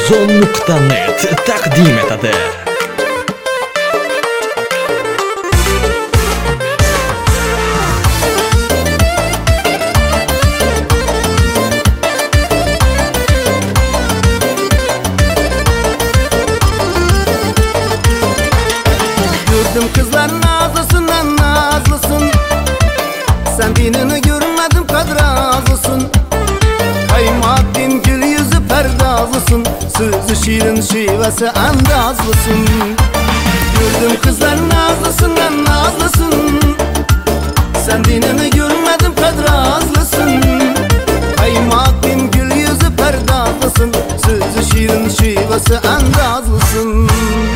Farmozon.net taqdim etadi. Gördüm kızlar nazlısından nazlısın. Sen dinini görmedim kadar azlısın. Kaymak din gül yüzü perdazlısın. Sözü şiirin şivesi andazlısın. Gördüm kızlar nazlısından nazlısın. Sen dinini görmedim kadar azlısın. Kaymak din gül yüzü perdazlısın. Sözü şiirin şivesi andazlısın.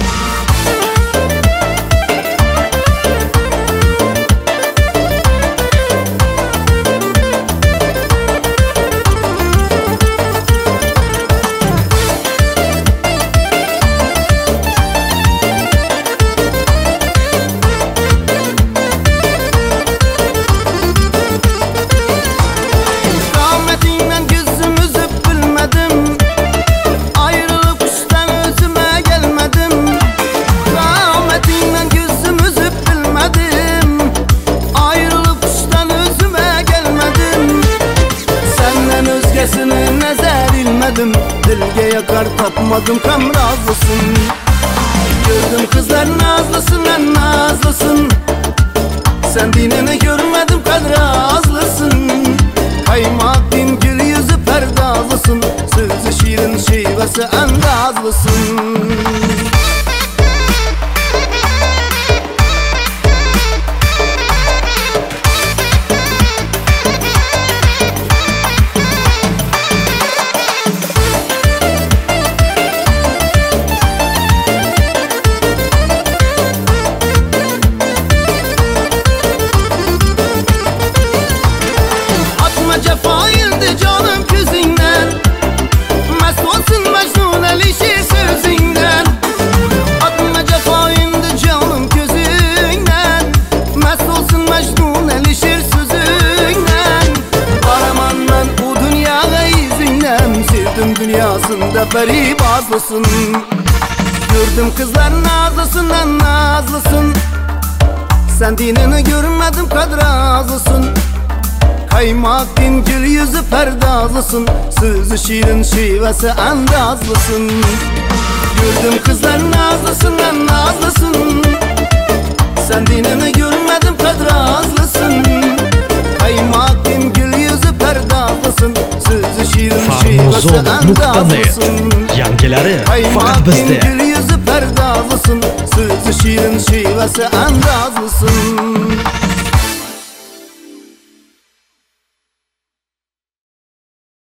Dilge yakar tapmadım kam razısın. Gördüm kızlar nazlısın nazlısın. Sen dinini görmedim kadar azlısın. Kaymak din gül yüzü perdazlısın. Sözü şiirin şivesi andazlısın. Cefa indi canım küzünden. Mest olsun Mecnun eli şiir sözünden. Atma cefa indi canım közünden. Mest olsun Mecnun eli şiir sözünden. Karamandan bu dünyaya izinlem. Sevdim dünyasında beri bazlısın. Gördüm kızlar nazlısından nazlısın. Sen dinini görmedim kadar azlısın. Kaymak din gül yüzü perdazlısın. Sözü şiirin şivesi andazlısın. Gördüm kızlar nazlısından nazlısın. Sen dinini görmedim kadar azlısın. Kaymak din gül yüzü perdazlısın. Sözü şiirin şivesi andazlısın. Yangilari Kaymak din bizde. gül yüzü perdazlısın. Sözü şiirin şivesi andazlısın.